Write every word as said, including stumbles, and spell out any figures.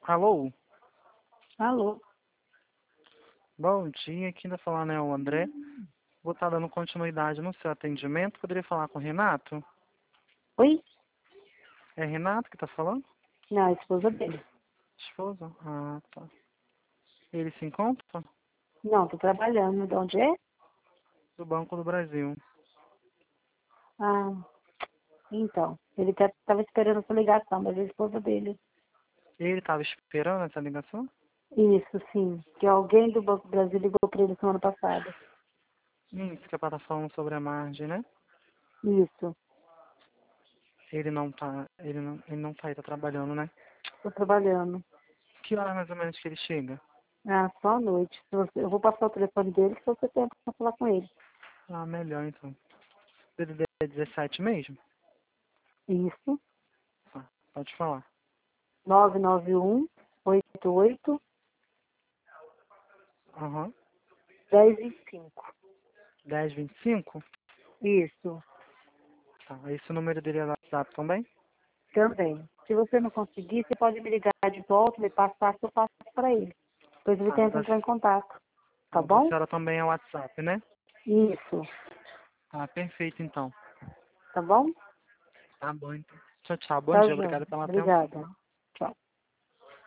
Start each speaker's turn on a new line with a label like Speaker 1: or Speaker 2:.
Speaker 1: Alô?
Speaker 2: Alô?
Speaker 1: Bom dia, aqui ainda falar, né, o André. Vou estar dando continuidade no seu atendimento. Poderia falar com o Renato?
Speaker 2: Oi?
Speaker 1: É Renato que tá falando?
Speaker 2: Não, a esposa dele.
Speaker 1: Esposa? Ah, tá. Ele se encontra?
Speaker 2: Não, tô trabalhando. De onde é?
Speaker 1: Do Banco do Brasil.
Speaker 2: Ah, então. Ele tá- tava esperando essa ligação, mas é a esposa dele.
Speaker 1: Ele estava esperando essa ligação?
Speaker 2: Isso, sim. Que alguém do Banco do Brasil ligou pra ele semana passada.
Speaker 1: Isso, que a plataforma falando sobre a margem, né?
Speaker 2: Isso.
Speaker 1: Ele não tá, ele não, ele não tá aí, tá trabalhando, né?
Speaker 2: Tô trabalhando.
Speaker 1: Que hora mais ou menos que ele chega?
Speaker 2: Ah, só à noite. Se você- Eu vou passar o telefone dele se você tem pra falar com ele.
Speaker 1: Ah, melhor então. Ele é dezessete mesmo?
Speaker 2: Isso.
Speaker 1: Ah, pode falar.
Speaker 2: nove nove um, oito oito,
Speaker 1: Aham.
Speaker 2: dez vinte e cinco.
Speaker 1: dez vinte e cinco?
Speaker 2: Isso.
Speaker 1: Tá. Esse o número dele é do WhatsApp também?
Speaker 2: Também. Se você não conseguir, você pode me ligar de volta, me passar, que eu passo para ele. Depois ele
Speaker 1: Tá, o
Speaker 2: tenta
Speaker 1: da,
Speaker 2: entrar em contato. Tá
Speaker 1: o da
Speaker 2: bom?
Speaker 1: senhora também é o WhatsApp, né?
Speaker 2: Isso.
Speaker 1: Ah, perfeito então.
Speaker 2: Tá bom?
Speaker 1: Tá bom então. Tchau, tchau. Bom
Speaker 2: Tá,
Speaker 1: dia,
Speaker 2: João.
Speaker 1: obrigado pela atenção.
Speaker 2: Obrigada.